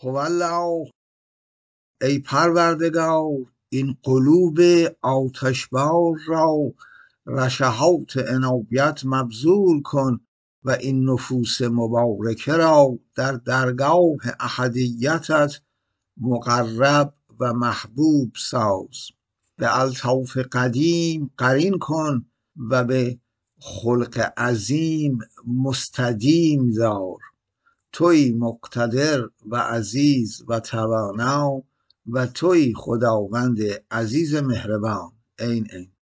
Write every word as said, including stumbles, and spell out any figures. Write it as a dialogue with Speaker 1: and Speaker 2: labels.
Speaker 1: هوالله، ای پروردگار، این قلوب آتشبار را رشحات عنایت مبذول کن و این نفوس مبارکه را در درگاه احدیتت مقرب و محبوب ساز، به الطاف قدیم قرین کن و به خلق عظیم مستدیم دار. توی مقتدر و عزیز و توانا و توی خداوند عزیز مهربان. این این